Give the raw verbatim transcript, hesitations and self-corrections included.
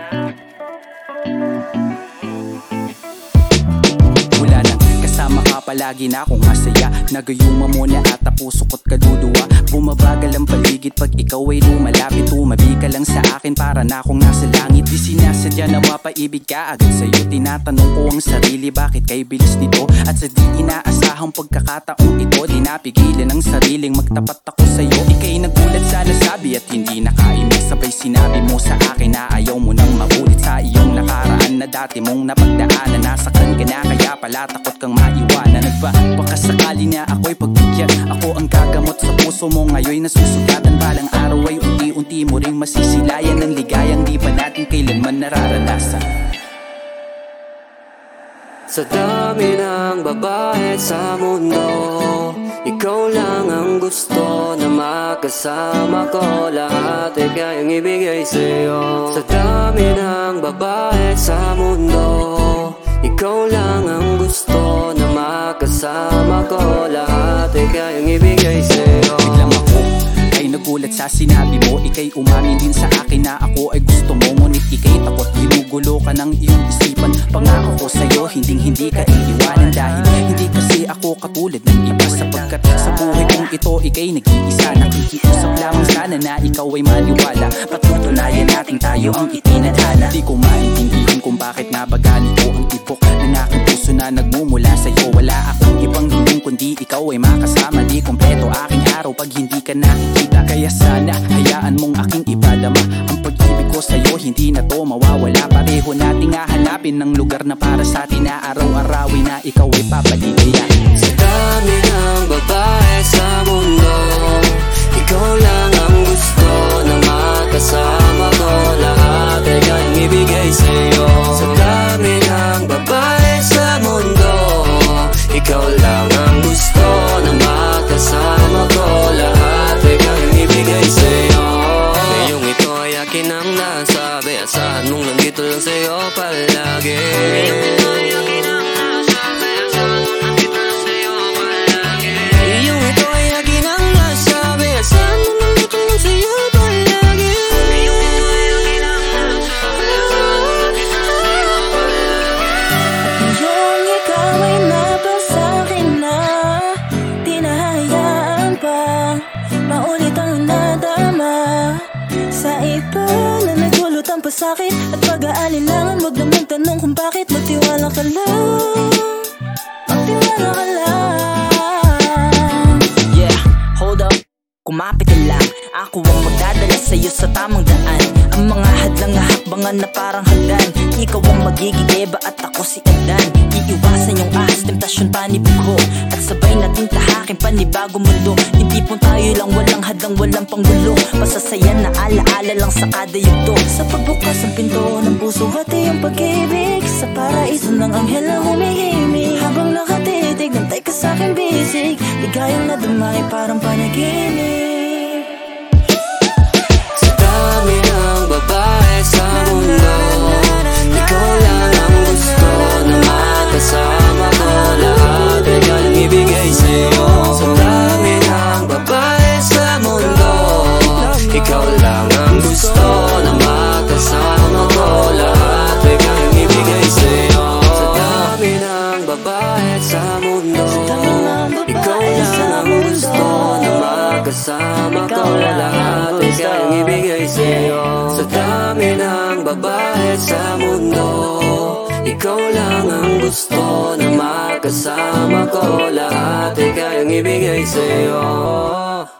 Wala na, kasama ka palagi na akong masaya. Nagayuma mo na ata puso ko't kaduduwa. Bumabagal ang paligid pag ikaw ay lumalapit. Tumabi ka lang sa akin para na akong nasa langit. Di sinasadya na mapaibig ka agad sa'yo. Tinatanong ko ang sarili, bakit kay bilis nito? At sa di inaasahang pagkakataong ito, di napigilan ang sariling magtapat ako sa'yo. Ika'y nagulat sa nasabi at hindi nakaimik. Sabay sinabi mo sa akin na ayaw mo nang maulit sa iyong nakaraan na dati mong napagdaanan. Nasaktan ka na kaya pala takot kang maiwanan. Nagpapakasakali na ako'y pagbigyan. Ako ang gagamot sa puso mo ngayon'y nasusugatan. Balang araw ay unti-unti mo ring masisilayan ng ligayang di pa natin kailanman nararanasan. Sa dami ng babae sa mundo, ikaw lang ang gusto na makasama ko. Lahat ay kayang ibigay sa'yo. Sa dami ng babae sa mundo, ikaw lang ang gusto na makasama ko. Lahat ay kayang ibigay sa'yo. Biglang ako ay nagulat sa sinabi mo. Ika'y umamin din sa akin na ako ay gusto mo. Ngunit ika'y takot, ginugulo ka ng iyong isipan. Pangako ko sa'yo, hinding hindi ka iiwanan. Dahil hindi kasi ako katulad ng iba. Sapagkat sa buhay kong ito, ika'y nag-iisa. Nakikiusap lamang sana na ikaw ay maniwala. Patutunayan natin tayo ang itinadhana. Di ko maintindihan kung bakit nga ba ganito ang tibok ng aking puso na nagmumula sa'yo. Wala akong ibang hiling kundi ikaw ay makasama. Di kompleto aking araw pag hindi ka nakikita. Kaya sana hayaan mong aking ipadama ang pag-ibig ko sa'yo, hindi na to mawawala. Pareho nating hahanapin ng lugar na para sa atin na araw-arawin na ikaw ay papaligaya. Sa dami ng babae sa mundo, ikaw lang ang gusto na makasama ko. Lahat ay kayang ibigay sa'yo. Sa dami ng babae sa mundo, ikaw lang ang gusto na makasama ko. Lahat ay kayang ibigay sa'yo. Ngayong ito ay akin ang nasabi. Asahan mong nandito lang sa'yo palagi. Ngayong ito ay akin ang nasabi. Asahan mong nandito lang sa'yo palagi. Ngayong ito ay akin ang nasabi. Asahan mong nandito lang sa'yo palagi. Ngayong ito ay akin ang nasabi. Asahan mong nandito lang sa'yo palagi. Ngayong ikaw ay napasakin na, di nahayaan pa maulit ang nadama sa iba na nagdulot ang pasakit at pag-aalinlangan. Huwag na magtanong kung bakit. Magtiwala ka lang, magtiwala ka lang. Yeah, hold up, kumapit ka lang. Ako ang magdadala sa'yo sa tamang daan. Ang mga hadlang na hakbangan na parang hagdan. Ikaw ang magiging Eva at ako si Adan. Iiwasan yung ahas, temptasyon, panibig at sabay nating tahakin panibagong mundo. Hindi po tayo lang, walang hadlang, walang panggulo. Masasaya na alaala lang sa kada yugto. Sa pagbukas ng pinto ng puso at iyong pag-ibig, sa paraiso ng anghel na humihimig. Habang nakatitig, nantay ka sa'king bisig. Ligayang nadamay parang panaginip. Sa dami ng babae sa mundo, ikaw lang ang gusto na makasama ko. Lahat ay kayang ibigay sa'yo. Sa dami ng babae sa mundo, ikaw lang ang gusto na makasama ko. Lahat ay kayang ibigay sa'yo. Sa dami ng babae sa mundo, ikaw lang ang gusto na makasama ko. Lahat ay kayang ibigay sa'yo. Sa dami ng babae sa mundo, ikaw lang ang gusto na makasama ko. Lahat ay kayang ibigay sa'yo.